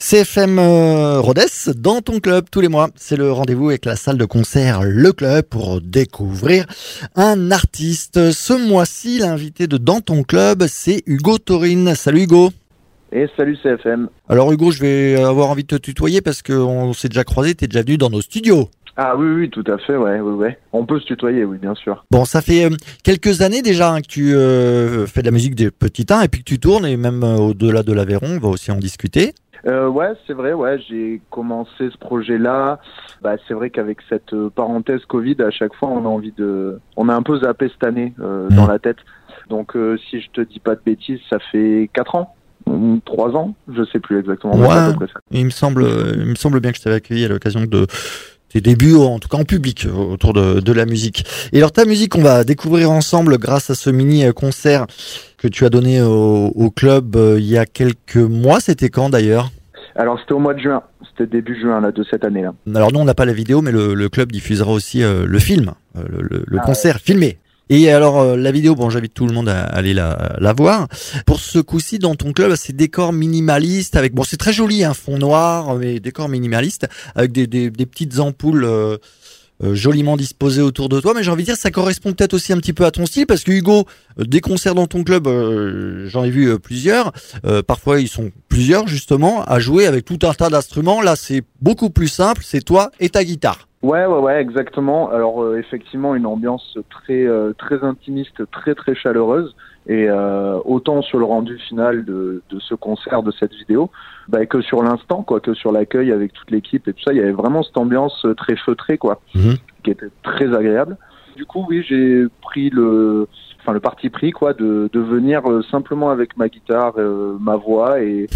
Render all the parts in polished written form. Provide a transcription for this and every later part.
CFM Rodez, dans ton club tous les mois. C'est le rendez-vous avec la salle de concert Le Club pour découvrir un artiste. Ce mois-ci, l'invité de Dans ton club, c'est Hugo Taurine. Salut Hugo. Et salut CFM. Alors Hugo, je vais avoir envie de te tutoyer parce qu'on s'est déjà croisé, t'es déjà venu dans nos studios. Ah oui, tout à fait, ouais. On peut se tutoyer, oui, bien sûr. Bon, ça fait quelques années déjà que tu fais de la musique des petits 1 et puis que tu tournes, et même au-delà de l'Aveyron, on va aussi en discuter. Ouais, c'est vrai, j'ai commencé ce projet-là. C'est vrai qu'avec cette parenthèse Covid, à chaque fois, on a un peu zappé cette année dans la tête. Donc, si je te dis pas de bêtises, ça fait 4 ans. 3 ans, je sais plus exactement. Ouais, à peu près ça. Il me semble bien que je t'avais accueilli à l'occasion de tes débuts, en tout cas en public, autour de la musique. Et alors ta musique, on va découvrir ensemble grâce à ce mini-concert que tu as donné au club il y a quelques mois. C'était quand d'ailleurs ? Alors c'était au mois de juin, c'était début juin là, de cette année-là. Alors nous on n'a pas la vidéo, mais le club diffusera aussi le film, le concert filmé. Et alors la vidéo, bon, j'invite tout le monde à aller la voir. Pour ce coup-ci, dans ton club, c'est décor minimaliste avec, bon, c'est très joli, un fond noir, mais décor minimaliste avec des petites ampoules joliment disposées autour de toi. Mais j'ai envie de dire, ça correspond peut-être aussi un petit peu à ton style, parce que Hugo, des concerts dans ton club, j'en ai vu plusieurs. Parfois, ils sont plusieurs justement à jouer avec tout un tas d'instruments. Là, c'est beaucoup plus simple. C'est toi et ta guitare. Ouais, exactement. Alors effectivement, une ambiance très intimiste, très chaleureuse, et autant sur le rendu final de ce concert, de cette vidéo, que sur l'instant, quoi, que sur l'accueil avec toute l'équipe et tout ça, il y avait vraiment cette ambiance très feutrée, quoi, qui était très agréable. Du coup, oui, j'ai pris le parti pris, quoi, de venir simplement avec ma guitare, ma voix et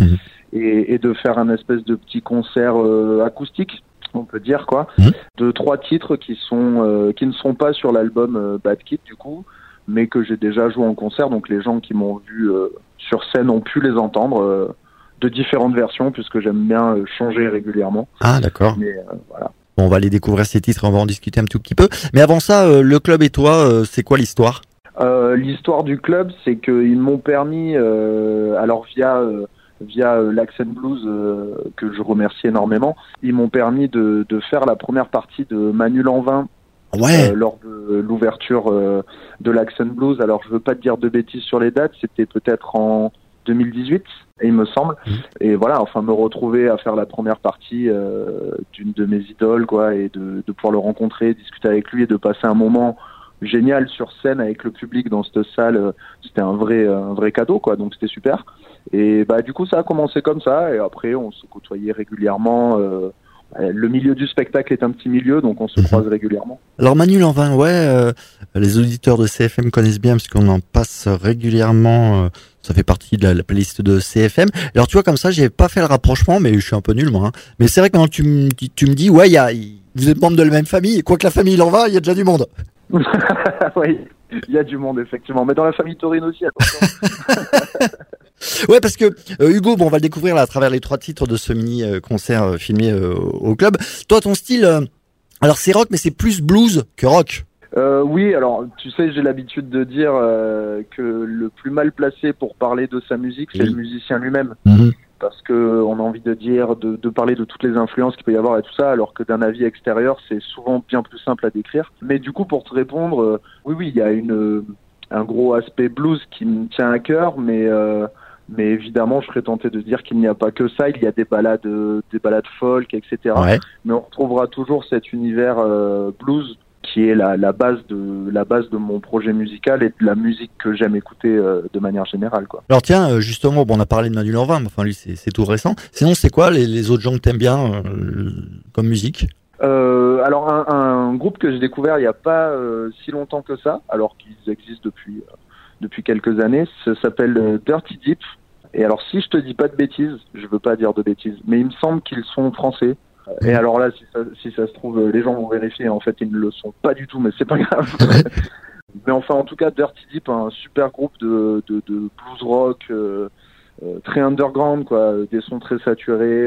de faire un espèce de petit concert acoustique, on peut dire, quoi, de 3 titres qui ne sont pas sur l'album Bad Kid, du coup, mais que j'ai déjà joué en concert. Donc les gens qui m'ont vu sur scène ont pu les entendre de différentes versions, puisque j'aime bien changer régulièrement. Ah, d'accord. Mais voilà. Bon, on va aller découvrir ces titres et on va en discuter un tout petit peu. Mais avant ça, le club et toi, c'est quoi l'histoire ? L'histoire du club, c'est qu'ils m'ont permis, alors via l'Accent Blues, que je remercie énormément, ils m'ont permis de faire la première partie de Manu Lanvin lors de l'ouverture de l'Accent Blues. Alors je veux pas te dire de bêtises sur les dates, c'était peut-être en 2018, il me semble. Et voilà, enfin me retrouver à faire la première partie d'une de mes idoles, quoi, et de pouvoir le rencontrer, discuter avec lui et de passer un moment génial sur scène avec le public dans cette salle, c'était un vrai cadeau, quoi, donc c'était super. Et du coup ça a commencé comme ça, et après on se côtoyait régulièrement. Le milieu du spectacle est un petit milieu, donc on se croise régulièrement. Alors Manu Lanvin, les auditeurs de CFM connaissent bien parce qu'on en passe régulièrement, ça fait partie de la playlist de CFM. Alors tu vois, comme ça, j'ai pas fait le rapprochement, mais je suis un peu nul moi. Mais c'est vrai que quand tu me dis, vous êtes membre de la même famille, et quoi que la famille Lanvin, il y a déjà du monde. Oui, il y a du monde effectivement, mais dans la famille Taurine aussi, attention. Ouais, parce que Hugo, on va le découvrir là à travers les 3 titres de ce mini concert filmé au club. Toi, ton style, alors c'est rock, mais c'est plus blues que rock. Oui, alors tu sais, j'ai l'habitude de dire que le plus mal placé pour parler de sa musique, c'est le musicien lui-même. Parce que on a envie de dire, de parler de toutes les influences qu'il peut y avoir et tout ça, alors que d'un avis extérieur, c'est souvent bien plus simple à décrire. Mais du coup, pour te répondre, oui, il y a un gros aspect blues qui me tient à cœur, mais évidemment, je serais tenté de dire qu'il n'y a pas que ça. Il y a des balades folk, etc. Ouais. Mais on retrouvera toujours cet univers blues qui est la base de mon projet musical et de la musique que j'aime écouter de manière générale, quoi. Alors tiens, justement, on a parlé de Manu Lanvin, mais enfin lui c'est tout récent. Sinon, c'est quoi les autres gens que t'aimes bien comme musique ? Alors un groupe que j'ai découvert il y a pas si longtemps que ça, alors qu'ils existent depuis quelques années, ça s'appelle Dirty Deep. Et alors si je te dis pas de bêtises, je veux pas dire de bêtises, mais il me semble qu'ils sont français. Et alors là, si ça se trouve, les gens vont vérifier. En fait, ils ne le sont pas du tout, mais c'est pas grave. Mais enfin, en tout cas, Dirty Deep, un super groupe de blues rock, très underground, quoi, des sons très saturés.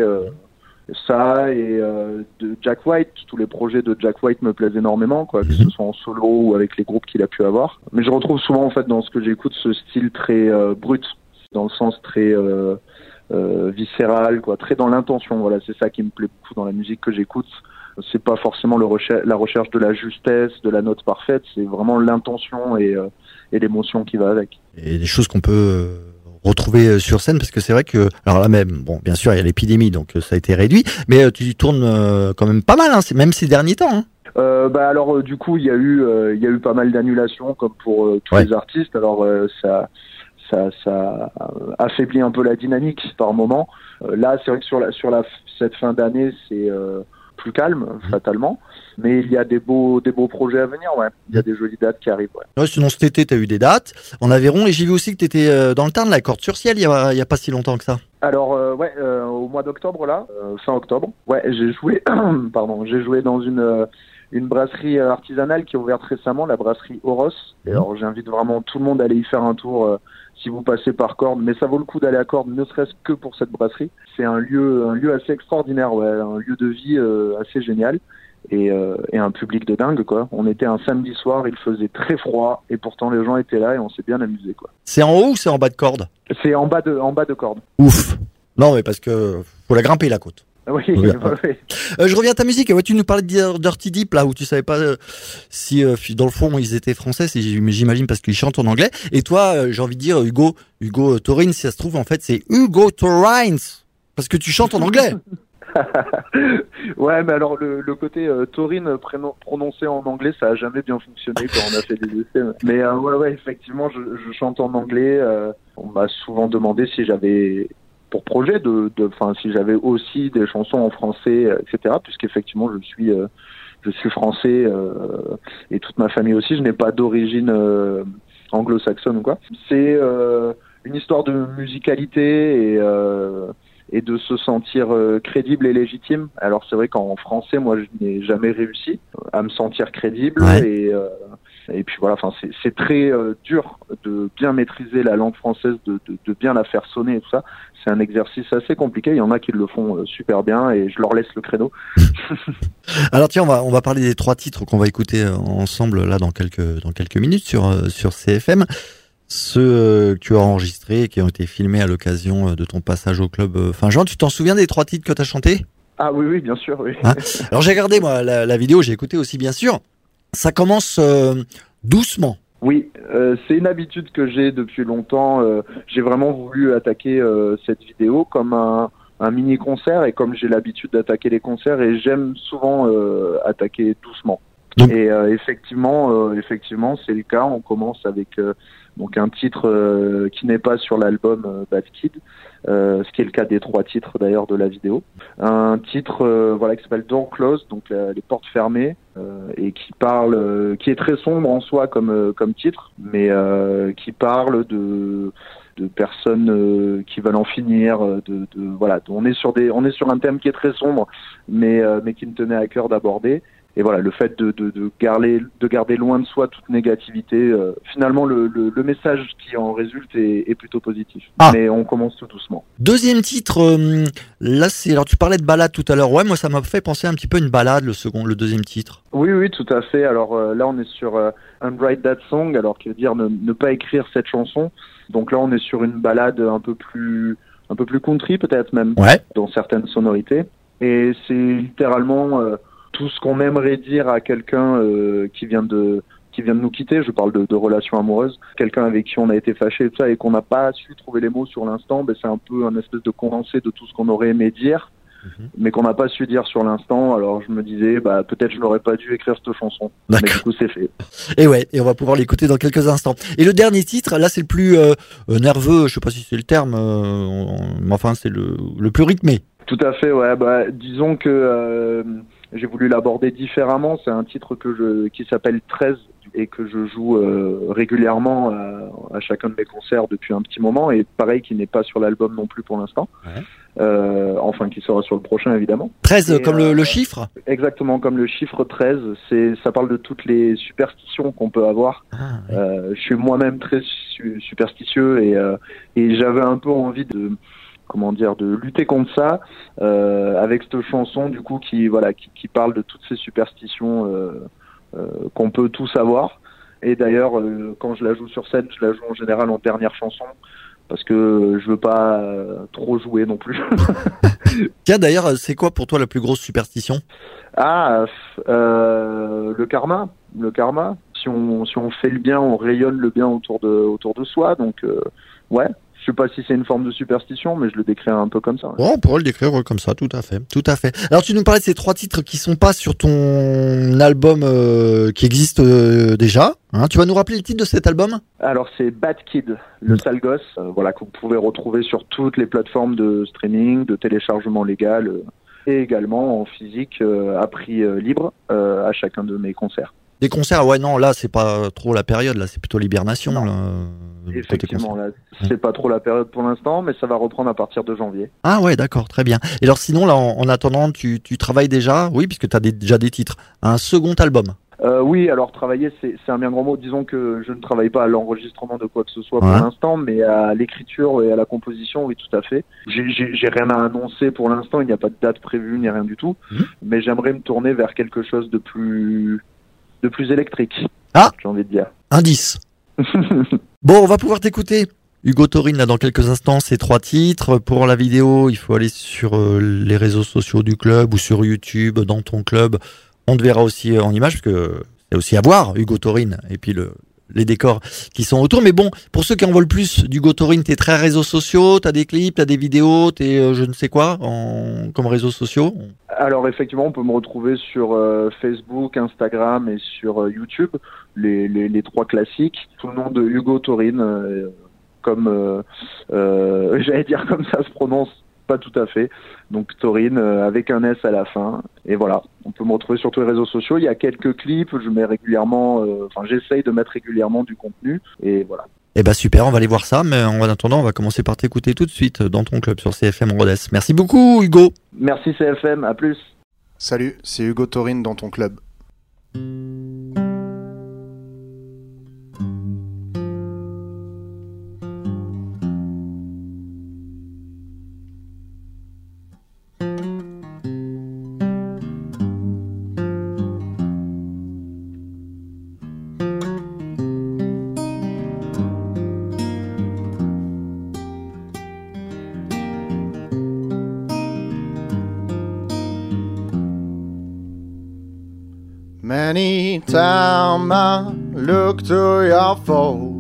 Ça et de Jack White, tous les projets de Jack White me plaisent énormément, quoi, que ce soit en solo ou avec les groupes qu'il a pu avoir. Mais je retrouve souvent en fait dans ce que j'écoute ce style très brut, dans le sens très viscérale, quoi, très dans l'intention. Voilà, c'est ça qui me plaît beaucoup dans la musique que j'écoute. C'est pas forcément la recherche de la justesse, de la note parfaite, c'est vraiment l'intention et l'émotion qui va avec. Et des choses qu'on peut retrouver sur scène, parce que c'est vrai que, alors là même, bon, bien sûr, il y a l'épidémie, donc ça a été réduit, mais tu tournes quand même pas mal, hein, même ces derniers temps. Hein. Alors du coup, il y a eu pas mal d'annulations, comme pour tous les artistes. Alors ça affaiblit un peu la dynamique par moment. Là, c'est vrai que cette fin d'année, c'est plus calme, fatalement. Mais il y a des beaux projets à venir, ouais. Il y a des jolies dates qui arrivent, ouais. Ouais, sinon cet été, t'as eu des dates en Aveyron, et j'ai vu aussi que t'étais dans le Tarn, la Corde-sur-Ciel, il y a pas si longtemps que ça. Alors au mois d'octobre là, fin octobre, ouais, j'ai joué dans une brasserie artisanale qui a ouvert récemment, la brasserie Oros. Et alors j'invite vraiment tout le monde à aller y faire un tour si vous passez par Cordes, mais ça vaut le coup d'aller à Cordes, ne serait-ce que pour cette brasserie. C'est un lieu assez extraordinaire, ouais, un lieu de vie assez génial. Et un public de dingue, quoi. On était un samedi soir, il faisait très froid et pourtant les gens étaient là et on s'est bien amusé, quoi. C'est en haut ou c'est en bas de Corde? C'est en bas de Corde. Ouf. Non mais parce que faut la grimper la côte. Oui. Je reviens à ta musique. Ouais, tu nous parlais de Dirty Deep là où tu savais pas si dans le fond ils étaient français, j'imagine parce qu'ils chantent en anglais. Et toi, j'ai envie de dire Hugo Torrens, si ça se trouve en fait c'est Hugo Torrens parce que tu chantes en anglais. Ouais, mais alors le côté taurine prononcé en anglais, ça a jamais bien fonctionné quand on a fait des essais. Mais ouais, effectivement, je chante en anglais. On m'a souvent demandé si j'avais pour projet si j'avais aussi des chansons en français, etc. Puisqu'effectivement, je suis français et toute ma famille aussi. Je n'ai pas d'origine anglo-saxonne ou quoi. C'est une histoire de musicalité et de se sentir crédible et légitime. Alors c'est vrai qu'en français, moi, je n'ai jamais réussi à me sentir crédible. Ouais. Et puis voilà, enfin c'est très dur de bien maîtriser la langue française, de bien la faire sonner et tout ça. C'est un exercice assez compliqué. Il y en a qui le font super bien et je leur laisse le créneau. Alors tiens, on va parler des 3 titres qu'on va écouter ensemble là dans quelques minutes sur CFM. Ceux que tu as enregistrés et qui ont été filmés à l'occasion de ton passage au club fin juin. Tu t'en souviens des 3 titres que tu as chantés? Ah oui, bien sûr, oui. Hein, alors j'ai regardé moi la vidéo, j'ai écouté aussi bien sûr. Ça commence doucement. Oui, c'est une habitude que j'ai depuis longtemps. J'ai vraiment voulu attaquer cette vidéo comme un mini-concert et comme j'ai l'habitude d'attaquer les concerts et j'aime souvent attaquer doucement. Donc... Et effectivement, c'est le cas. On commence avec donc un titre qui n'est pas sur l'album Bad Kid, ce qui est le cas des 3 titres d'ailleurs de la vidéo. Un titre qui s'appelle Door Closed, donc les portes fermées, et qui est très sombre en soi comme titre, mais qui parle de personnes qui veulent en finir, voilà. On est sur un thème qui est très sombre, mais qui me tenait à cœur d'aborder. Et voilà, le fait de garder loin de soi toute négativité, finalement le message qui en résulte est plutôt positif. Ah. Mais on commence tout doucement. Deuxième titre, là alors tu parlais de balade tout à l'heure. Ouais, moi ça m'a fait penser un petit peu à une balade le deuxième titre. Oui, tout à fait. Alors là on est sur Unwrite That Song, alors qui veut dire ne pas écrire cette chanson. Donc là on est sur une balade un peu plus country peut-être même, ouais, dans certaines sonorités. Et c'est littéralement tout ce qu'on aimerait dire à quelqu'un qui vient de nous quitter. Je parle de relations amoureuses, quelqu'un avec qui on a été fâché et tout ça et qu'on n'a pas su trouver les mots sur l'instant. C'est un peu un espèce de condensé de tout ce qu'on aurait aimé dire, mais qu'on n'a pas su dire sur l'instant. Alors je me disais peut-être je n'aurais pas dû écrire cette chanson. D'accord. Mais du coup c'est fait. Et ouais, et on va pouvoir l'écouter dans quelques instants. Et le dernier titre, là c'est le plus nerveux, je sais pas si c'est le terme, mais enfin c'est le plus rythmé. Tout à fait, ouais. Disons que j'ai voulu l'aborder différemment. C'est un titre qui s'appelle 13 et que je joue régulièrement à chacun de mes concerts depuis un petit moment. Et pareil, qui n'est pas sur l'album non plus pour l'instant. Ouais. Enfin, qui sera sur le prochain, évidemment. 13 et, comme le chiffre ? Exactement, comme le chiffre 13. Ça parle de toutes les superstitions qu'on peut avoir. Ah, ouais. Je suis moi-même très superstitieux et j'avais un peu envie de lutter contre ça avec cette chanson du coup qui parle de toutes ces superstitions qu'on peut tous avoir. Et d'ailleurs quand je la joue sur scène, je la joue en général en dernière chanson parce que je veux pas trop jouer non plus. Tiens, d'ailleurs, c'est quoi pour toi la plus grosse superstition? Le karma. Si on fait le bien, on rayonne le bien autour de soi. Donc, ouais. Je sais pas si c'est une forme de superstition, mais je le décris un peu comme ça. Ouais. Bon, on pourrait le décrire comme ça, tout à fait. Alors, tu nous parlais de ces 3 titres qui sont pas sur ton album qui existe déjà. Hein, tu vas nous rappeler le titre de cet album? Alors, c'est Bad Kid, le sale gosse, voilà, que vous pouvez retrouver sur toutes les plateformes de streaming, de téléchargement légal, et également en physique à prix libre à chacun de mes concerts. Des concerts, ouais, non, là, c'est pas trop la période, là, c'est plutôt l'hibernation. Là, effectivement, là, c'est pas trop la période pour l'instant, mais ça va reprendre à partir de janvier. Ah ouais, d'accord, très bien. Et alors sinon, là, en attendant, tu travailles déjà, oui, puisque tu as déjà des titres, un second album. Oui, alors travailler, c'est un bien grand mot. Disons que je ne travaille pas à l'enregistrement de quoi que ce soit pour l'instant, mais à l'écriture et à la composition, oui, tout à fait. J'ai rien à annoncer pour l'instant, il n'y a pas de date prévue, ni rien du tout, mais j'aimerais me tourner vers quelque chose de plus électrique, j'ai envie de dire. Indice. Bon, on va pouvoir t'écouter. Hugo Taurine, là, dans quelques instants, c'est 3 titres. Pour la vidéo, il faut aller sur les réseaux sociaux du club ou sur YouTube, dans ton club. On te verra aussi en image, parce que c'est aussi à voir, Hugo Taurine, et puis les décors qui sont autour. Mais bon, pour ceux qui en veulent plus d'Hugo Taurine, t'es très réseaux sociaux, t'as des clips, t'as des vidéos, t'es je ne sais quoi comme réseaux sociaux. Alors effectivement, on peut me retrouver sur Facebook, Instagram et sur YouTube, les 3 classiques, sous le nom de Hugo Taurine, comme j'allais dire comme ça se prononce, pas tout à fait. Donc Taurine avec un S à la fin. Et voilà, on peut me retrouver sur tous les réseaux sociaux. Il y a quelques clips, je mets régulièrement, j'essaye de mettre régulièrement du contenu. Et voilà. Eh ben super, on va aller voir ça, mais en attendant, on va commencer par t'écouter tout de suite dans ton club sur CFM Rodez. Merci beaucoup Hugo. Merci CFM, à plus. Salut, c'est Hugo Taurine dans ton club. Many times I look to your phone,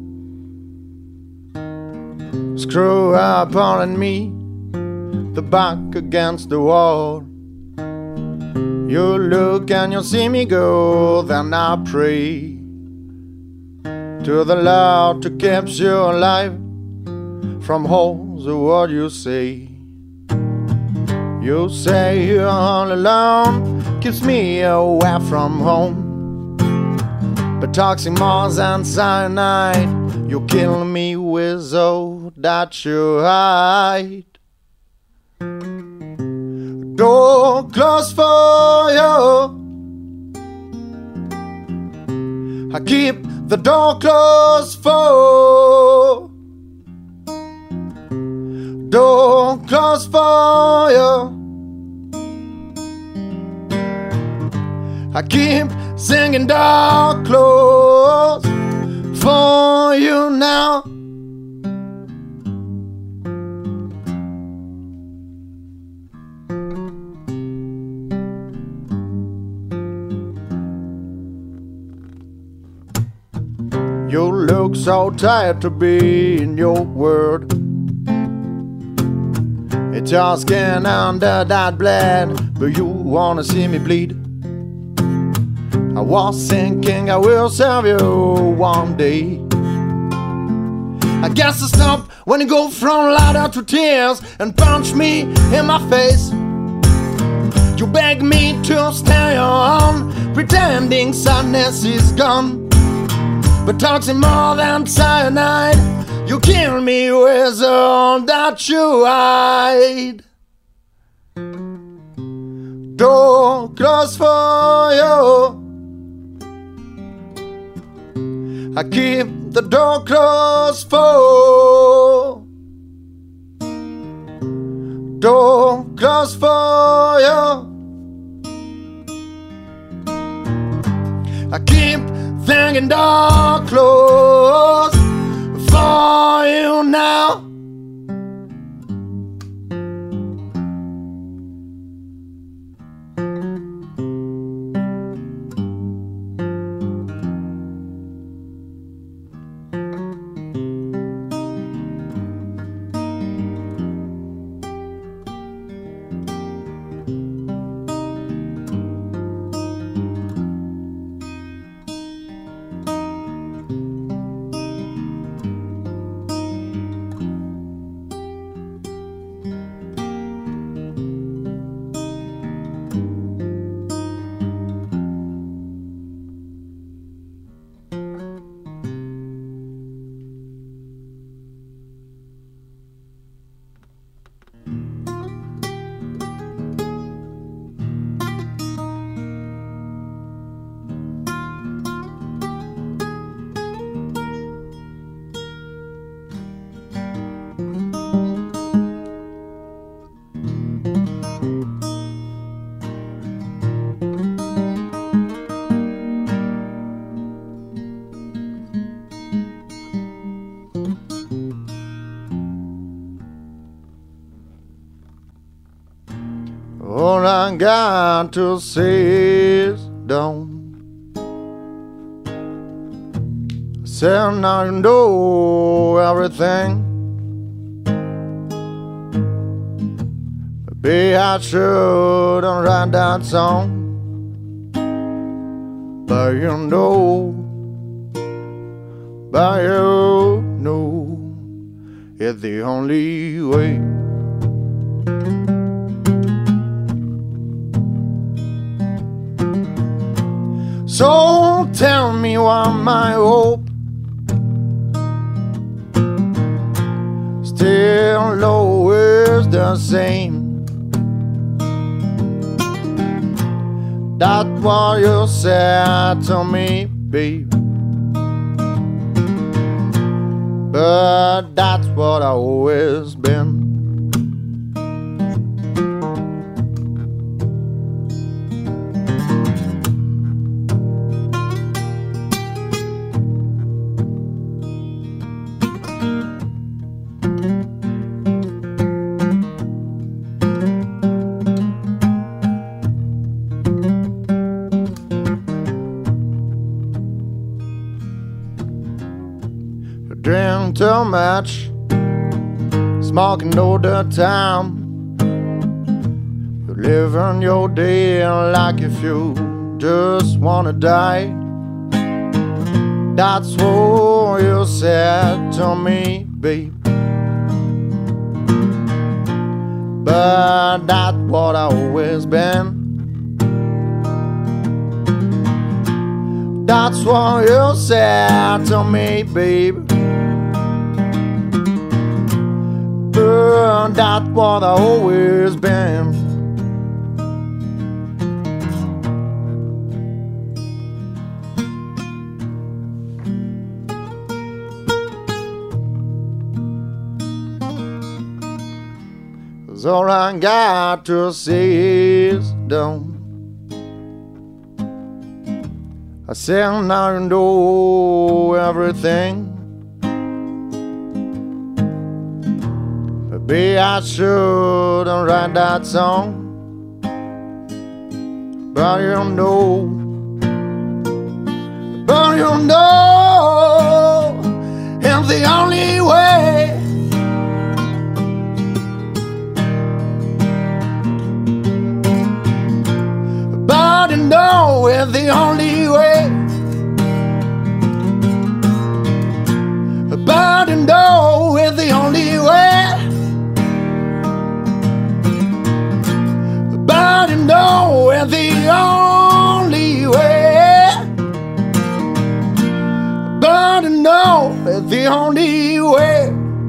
screw up on me, the back against the wall. You look and you see me go, then I pray to the Lord to keep you alive from all the word you say. You say you're all alone, keeps me away from home. But toxic more than cyanide, you kill me with all that you hide. Door closed for you, I keep the door closed for. Door closed for you, I keep singing door closed for you now. You look so tired to be in your world. It's your skin under that blade, but you wanna see me bleed. I was thinking I will serve you one day. I guess I stop when you go from laughter to tears and punch me in my face. You beg me to stay on, pretending sadness is gone. But toxic more than cyanide, you kill me with all that you hide. Door closed for you, I keep the door closed for. Door closed for you, I keep thinking door closed for you now. All I got to say is don't. I said now you know everything. Maybe I shouldn't write that song, but you know it's the only way. So tell me why my hope still always the same. That's what you said to me, babe. But that's what I've always been. Drink too much, smoking all the time. You live on your day like if you just wanna die. That's what you said to me, babe. But that's what I've always been. That's what you said to me, babe. But that's what I've always been. Cause all I got to say is don't. I said now you know everything. Maybe I shouldn't write that song, but you know it's the only way. But you know it's the only way. But you know it's the only way. But you know it's the only way. But you know it's the only way.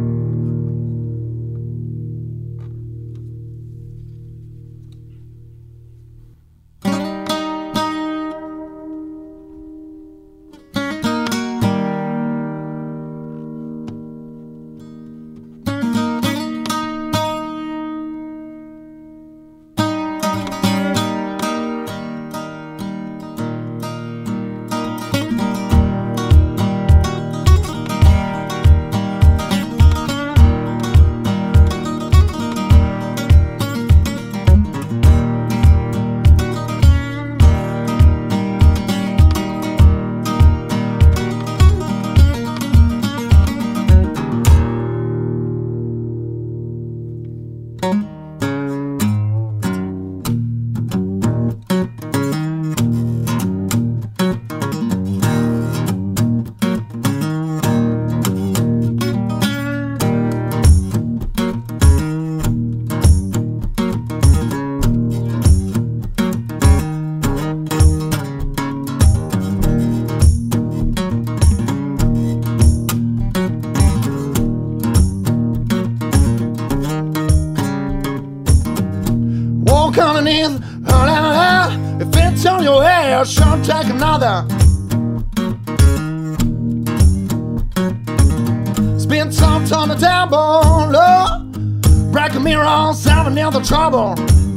Coming in, if it's on your hair, sure take another. Spin something on the table, break a mirror, solve another trouble.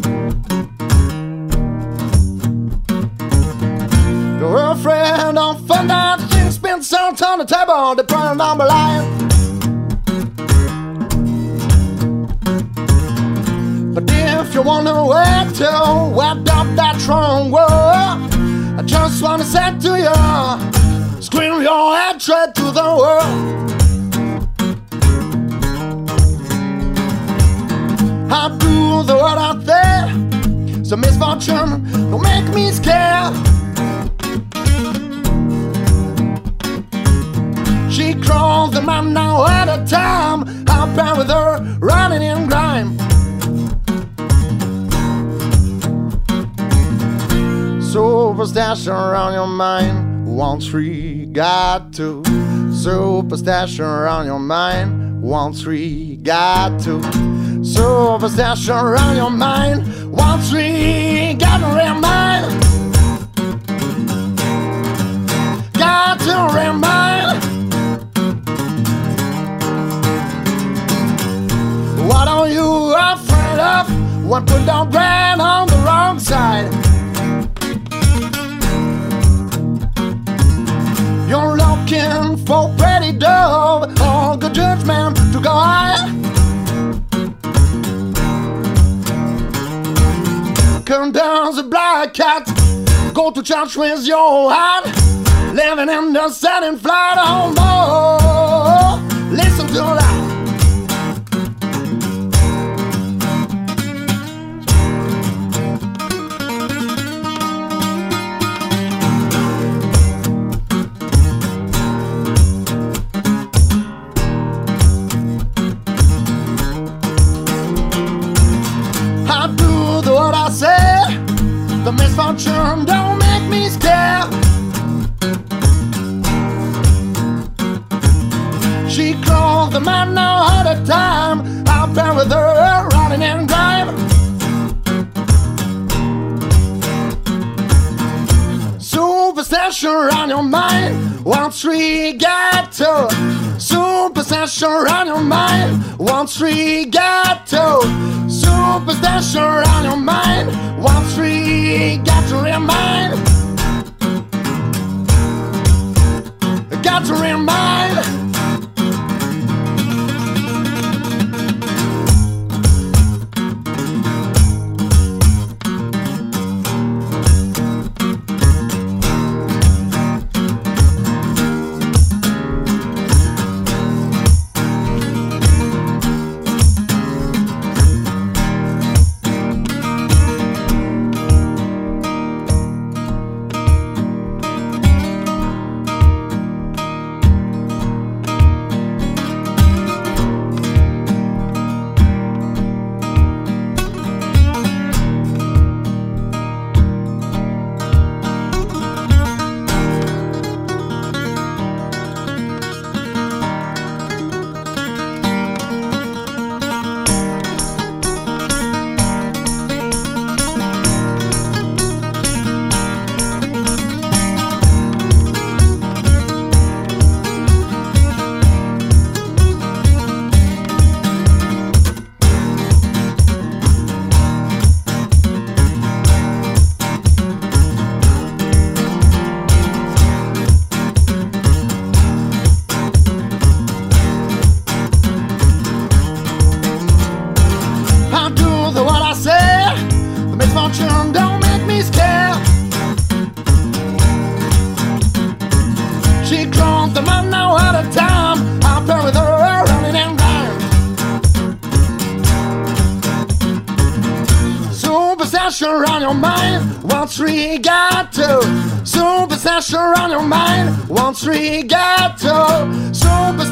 Your girlfriend don't find out that you spin something on the table, they put it on the line. But then If you wonder where to wet up that strong word, I just wanna say to you, scream your hatred to the world. I do the word out there, so misfortune don't make me scared. She crawls the man now at a time, I'll bear with her running in grime. Superstition around your mind, 1, 3, got to. Superstition around your mind, 1, 3, got to. Superstition around your mind, 1, 3, got to remind. Got to remind. What are you afraid of? What put down brand on the wrong side? You're looking for pretty dove, all good judgment to go high. Come down the black cat, go to church with your heart, living in the setting flight. Oh no, listen to that. The misfortune don't make me scared. She crawls the man now at a time, I'll bear with her running in grime. Superstition around your mind, 1, 3, got to. Superstition around your mind, 1, 3, got to. Superstition around your mind, 1, 3, got to remind. Got to remind. Don't make me scared. She crawls the man now at a time, I'll bear with her running and grime. Superstition around your mind, 1, 3, got to. Superstition around your mind, 1, 3, got to. Superstition